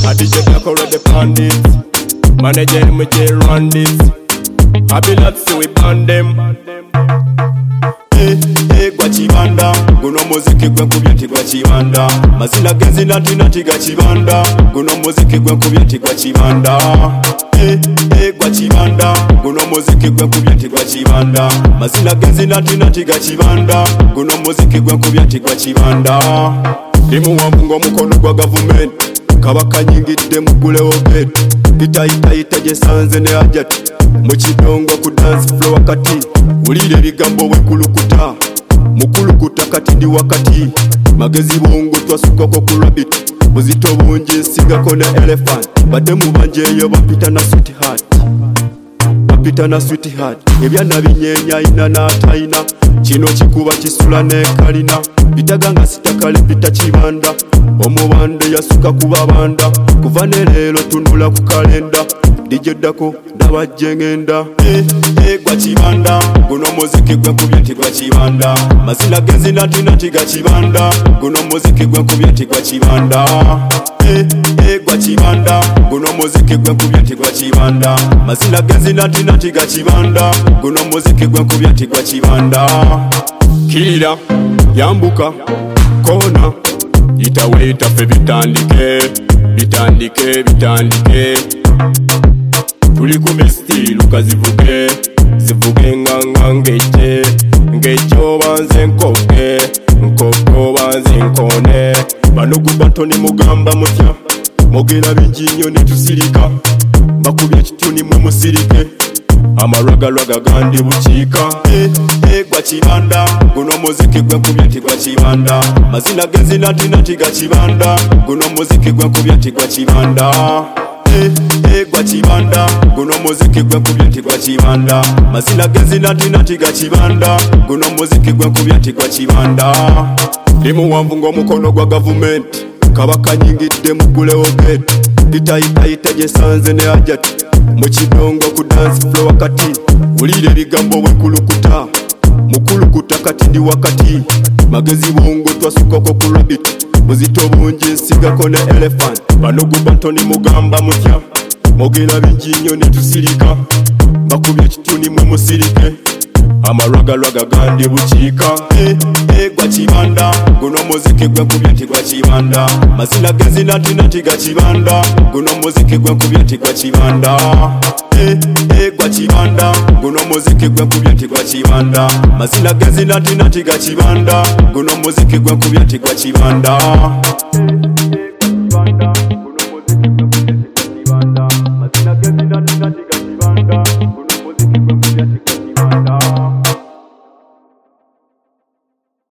A DJ Black already pandit. Manager MJ run this. I be not so we ban them. Gwa chibanda guno muziki gwe nkubye nti gwa chibanda mazina genzina nti ga chibanda guno muziki gwe nkubye nti gwa chibanda gwa chibanda guno muziki gwe nkubye nti gwa chibanda mazina genzina nti ga chibanda guno muziki gwe nkubye nti gwa chibanda ndi muwanvu ng'omukono gwa gavumenti kabaka nyingidde mugulewo bed itayitayita gyesanze ne ajati mu kidongo ku dance floor wakati wulira ebigambo wekulukuta mukulukuta kati ndi wakati magezi bongo twasukako ku rabbit buzito bungi nsigako ne elephant badde mubanje eyo bapita na sweetheart ebyana binyeenya ina n'atayina kino kikuba kisula ne kalina bitaganga sitakale bita kibanda omubande yasuka kuba banda kuva ne leero tunula ku kalenda dijeddako ndabajje ngenda gwa kibanda guno muziki gwe nkubye nti gwa kibanda mazina genzina nti ga kibanda guno muziki gwe nkubye nti gwa kibanda gwa kibanda guno muziki gwe nkubye nti gwa kibanda mazina genzina nti ga kibanda guno muziki gwe nkubye nti gwa kibanda kira yambuka kona itawe itafe bitandike tuli ku mestilu kazivuge nganga ngeje obanze nkoke obanze nkone bano gubatoni mugamba mutya mogera binjinyo netusirika bakubye kituni mwe musirike amarwagalwaga gandi bukiika gwa kibanda guno muziki gwe nkubye nti gwa kibanda mazina genzina nti ga kibanda guno muziki gwe nkubye nti gwa kibanda gwa kibanda guno muziki gwe nkubye nti gwa kibanda mazina genzina nti ga kibanda guno muziki gwe nkubye nti gwa kibanda ndi muwanvu ng'omukono gwa gavumenti kabaka nyingidde mugulewo bed itayitayita gyesanze ne ajati mu kidongo ku dance floor wakati wulira ebigambo wekulukuta mukulukuta kati ndi wakati magezi bongo twasukako ku rabbit buzito bungi nsigako ne elephant bano gubatoni mugamba mutya mogera binjinyo netusirika bakubye kituni mwe musirike amarwagalwaga gandi bukiika gwa kibanda guno muziki gwe nkubye nti gwa kibanda mazina genzina nti ga kibanda guno muziki gwe nkubye nti gwa kibanda gwa kibanda guno muziki gwe nkubye nti gwa kibanda mazina genzina nti ga kibanda guno muziki gwe nkubye nti gwa kibanda